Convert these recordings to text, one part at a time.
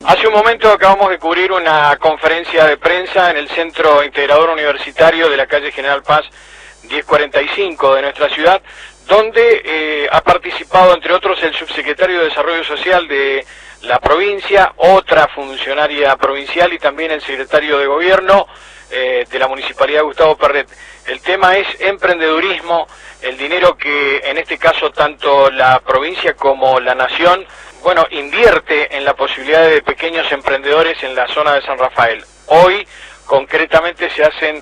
Hace un momento acabamos de cubrir una conferencia de prensa en el Centro Integrador Universitario de la calle General Paz 1045 de nuestra ciudad, donde ha participado, entre otros, el subsecretario de Desarrollo Social de la provincia, otra funcionaria provincial y también el secretario de Gobierno de la Municipalidad, Gustavo Perret. El tema es emprendedurismo, el dinero que en este caso tanto la provincia como la nación, bueno, invierte en la posibilidad de pequeños emprendedores en la zona de San Rafael. Hoy, concretamente, se hacen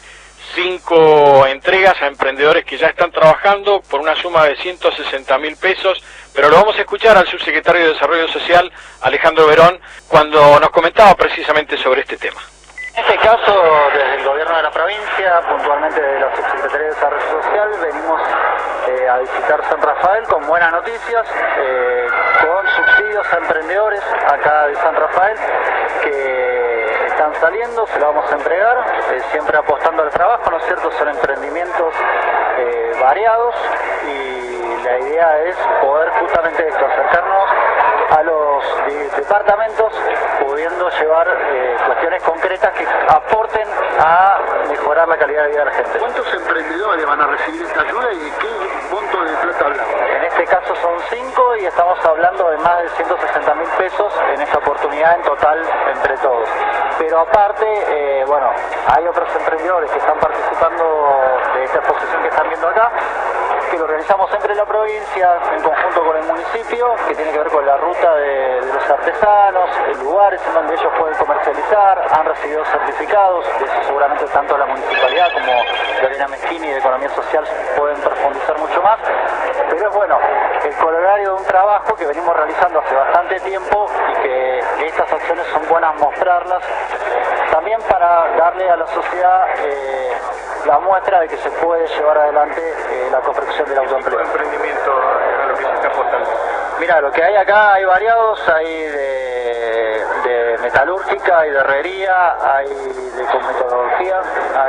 5 entregas a emprendedores que ya están trabajando por una suma de 160.000 pesos, pero lo vamos a escuchar al subsecretario de Desarrollo Social, Alejandro Verón, cuando nos comentaba precisamente sobre este tema. En este caso, desde el gobierno de la provincia, puntualmente de la Subsecretaría de Desarrollo Social, venimos a visitar San Rafael con buenas noticias, con subsidios a emprendedores acá de San Rafael que están saliendo, se lo vamos a entregar, siempre apostando al trabajo, ¿no es cierto? Son emprendimientos variados y la idea es poder justamente esto, acercarnos a los departamentos, pudiendo llevar cuestiones concretas que aporten a mejorar la calidad de vida de la gente. ¿Cuántos emprendedores van a recibir esta ayuda y de qué monto de plata hablamos? En este caso son 5 y estamos hablando de más de 160.000 pesos en esta oportunidad en total entre todos. Pero aparte, bueno, hay otros emprendedores que están participando de esta exposición que están viendo acá, que lo organizamos siempre en la provincia, en conjunto con el municipio, que tiene que ver con la ruta de los artesanos, lugares en donde ellos pueden comercializar, han recibido certificados, de eso seguramente tanto la municipalidad como Lorena Meschini de Economía Social pueden profundizar mucho más, pero es bueno, el corolario de un trabajo que venimos realizando hace bastante tiempo y que estas acciones son buenas mostrarlas, también para darle a la sociedad la muestra de que se puede llevar adelante la construcción del autoempleo. ¿Qué tipo de emprendimiento a lo que se está apostando? Mira, lo que hay acá hay variados, hay de metalúrgica, hay de herrería, hay de cosmetología,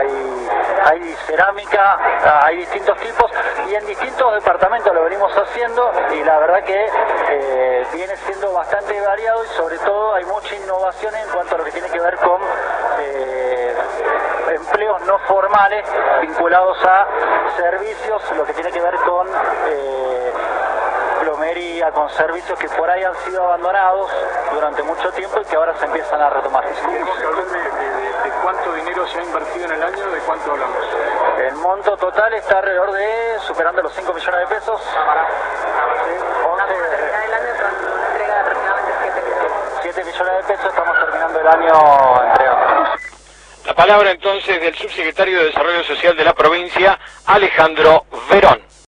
hay cerámica, hay distintos tipos y en distintos departamentos lo venimos haciendo y la verdad que viene siendo bastante variado y sobre todo hay mucha innovación en cuanto a lo que tiene que ver con empleos no formales vinculados a servicios, lo que tiene que ver con plomería, con servicios que por ahí han sido abandonados durante mucho tiempo y que ahora se empiezan a retomar. Tenemos que hablar de cuánto dinero se ha invertido en el año, ¿de cuánto hablamos? El monto total está alrededor de, superando los 5 millones de pesos. Sí, 7 millones de pesos, estamos terminando el año entregando. La palabra entonces del subsecretario de Desarrollo Social de la provincia, Alejandro Verón.